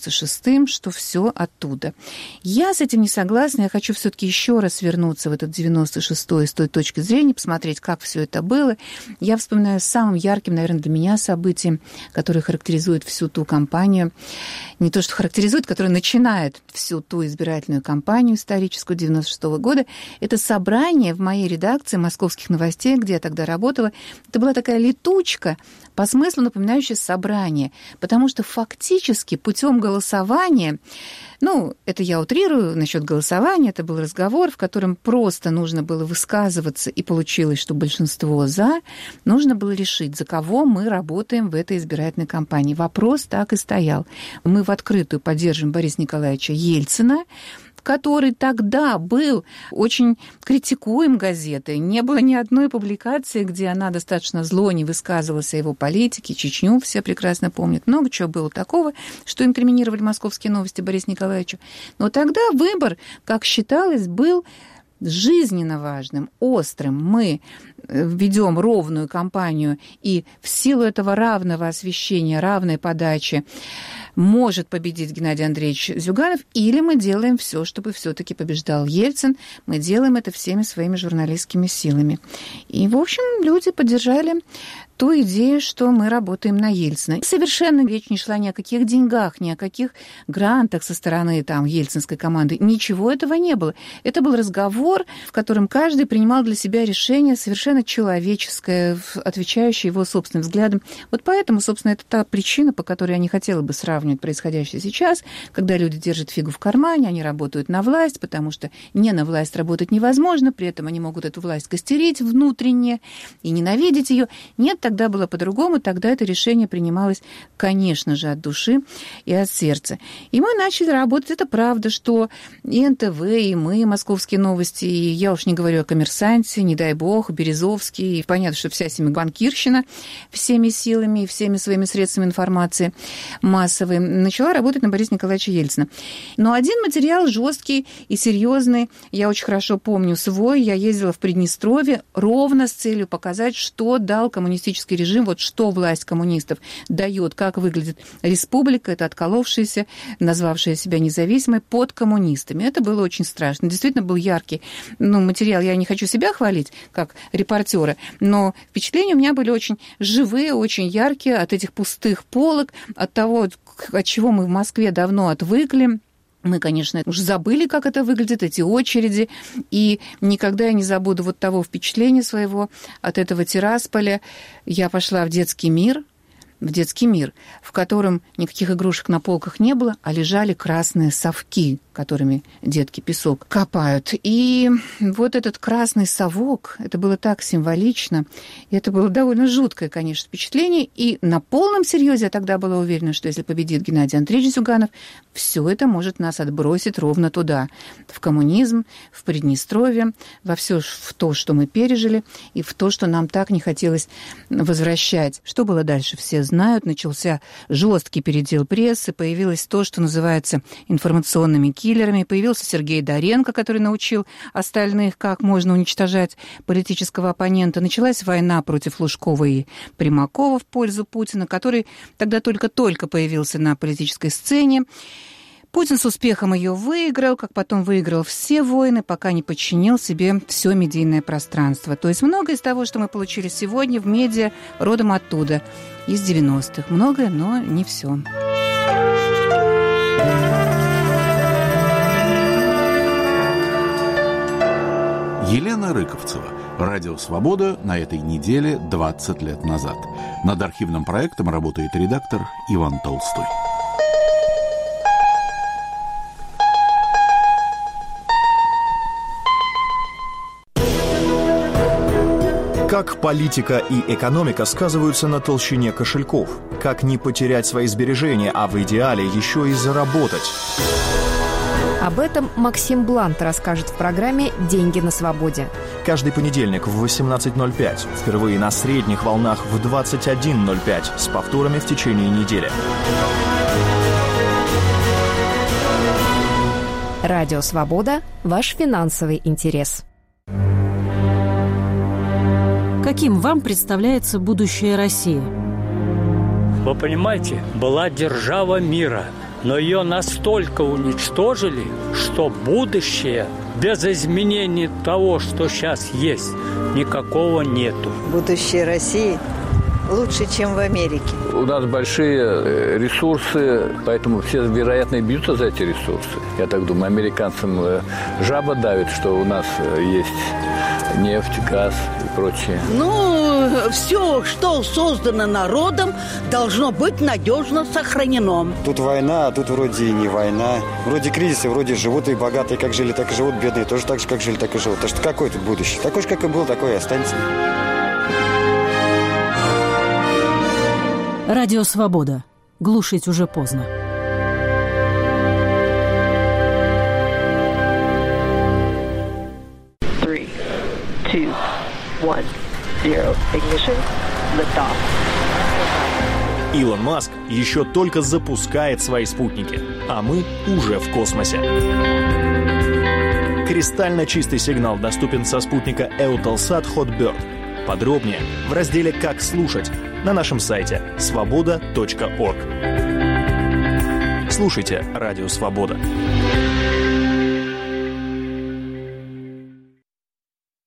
простым, что все оттуда. Я с этим не согласна. Я хочу все-таки еще раз вернуться в этот девяносто шестой с той точки зрения, посмотреть, как все это было. Я вспоминаю самым ярким, наверное, для меня событием, которое характеризует всю ту кампанию. Не то, что характеризует, которое начинает всю ту избирательную кампанию историческую девяносто шестого года. Это собрание в моей редакции «Московских новостей», где я тогда работала. Это была такая летучка, по смыслу напоминающая собрание, потому что фактически путем голосования, ну, это я утрирую насчет голосования, это был разговор, в котором просто нужно было высказываться, и получилось, что большинство «за», нужно было решить, за кого мы работаем в этой избирательной кампании. Вопрос так и стоял. Мы в открытую поддерживаем Бориса Николаевича Ельцина, который тогда был очень критикуем газетой. Не было ни одной публикации, где она достаточно зло не высказывалась о его политике. Чечню все прекрасно помнят. Много чего было такого, что инкриминировали «Московские новости» Борису Николаевичу. Но тогда выбор, как считалось, был жизненно важным, острым. Мы ведем ровную кампанию, и в силу этого равного освещения, равной подачи может победить Геннадий Андреевич Зюганов, или мы делаем все, чтобы все-таки побеждал Ельцин. Мы делаем это всеми своими журналистскими силами. И, в общем, люди поддержали ту идею, что мы работаем на Ельцина. Совершенно речь не шла ни о каких деньгах, ни о каких грантах со стороны там, ельцинской команды. Ничего этого не было. Это был разговор, в котором каждый принимал для себя решение совершенно человеческое, отвечающее его собственным взглядам. Вот поэтому, собственно, это та причина, по которой я не хотела бы сравнивать происходящее сейчас, когда люди держат фигу в кармане, они работают на власть, потому что не на власть работать невозможно, при этом они могут эту власть костерить внутренне и ненавидеть ее. Нет, тогда было по-другому, тогда это решение принималось, конечно же, от души и от сердца. И мы начали работать. Это правда, что и эн тэ вэ, и мы, «Московские новости», и я уж не говорю о «Коммерсанте», не дай бог, Березовский, и понятно, что вся семибанкирщина всеми силами и всеми своими средствами информации массовой начала работать на Бориса Николаевича Ельцина. Но один материал жесткий и серьезный, я очень хорошо помню свой, я ездила в Приднестровье ровно с целью показать, что дал коммунистический режим, вот что власть коммунистов дает, как выглядит республика, это отколовшаяся, назвавшая себя независимой, под коммунистами. Это было очень страшно. Действительно был яркий ну, материал. Я не хочу себя хвалить, как репортера, но впечатления у меня были очень живые, очень яркие от этих пустых полок, от того, от чего мы в Москве давно отвыкли. Мы, конечно, уже забыли, как это выглядит, эти очереди, и никогда я не забуду вот того впечатления своего от этого Тирасполя. Я пошла в детский мир, в детский мир, в котором никаких игрушек на полках не было, а лежали красные совки, которыми детки песок копают. И вот этот красный совок, это было так символично, и это было довольно жуткое, конечно, впечатление. И на полном серьезе я тогда была уверена, что если победит Геннадий Андреевич Зюганов, все это может нас отбросить ровно туда, в коммунизм, в Приднестровье, во все в то, что мы пережили, и в то, что нам так не хотелось возвращать. Что было дальше, все знают. Начался жесткий передел прессы, появилось то, что называется информационными киллерами. Появился Сергей Доренко, который научил остальных, как можно уничтожать политического оппонента. Началась война против Лужкова и Примакова в пользу Путина, который тогда только-только появился на политической сцене. Путин с успехом ее выиграл, как потом выиграл все войны, пока не подчинил себе все медийное пространство. То есть многое из того, что мы получили сегодня в медиа, родом оттуда, из девяностых. Многое, но не все. Елена Рыковцева. Радио «Свобода» на этой неделе двадцать лет назад. Над архивным проектом работает редактор Иван Толстой. Как политика и экономика сказываются на толщине кошельков? Как не потерять свои сбережения, а в идеале еще и заработать? Об этом Максим Блант расскажет в программе «Деньги на свободе». Каждый понедельник в восемнадцать ноль пять. Впервые на средних волнах в двадцать один ноль пять. С повторами в течение недели. Радио «Свобода» – ваш финансовый интерес. Каким вам представляется будущее России? Вы понимаете, была держава мира. но ее настолько уничтожили, что будущее без изменений того, что сейчас есть, никакого нету. Будущее России лучше, чем в Америке. У нас большие ресурсы, поэтому все, вероятно, и бьются за эти ресурсы. Я так думаю, американцам жаба давит, что у нас есть нефть, газ и прочее. Ну, все, что создано народом, должно быть надежно сохранено. Тут война, а тут вроде и не война. Вроде кризисы, вроде живут и богатые, как жили, так и живут, бедные тоже так же, как жили, так и живут. Так что какое тут будущее? Такое же, как и был, такое и останется. Радио «Свобода». Глушить уже поздно. Three, two, one, zero. Ignition. Liftoff. Илон Маск еще только запускает свои спутники, а мы уже в космосе. Кристально чистый сигнал доступен со спутника Eutelsat Hotbird. Подробнее в разделе «Как слушать» на нашем сайте свобода точка орг. Слушайте «Радио Свобода».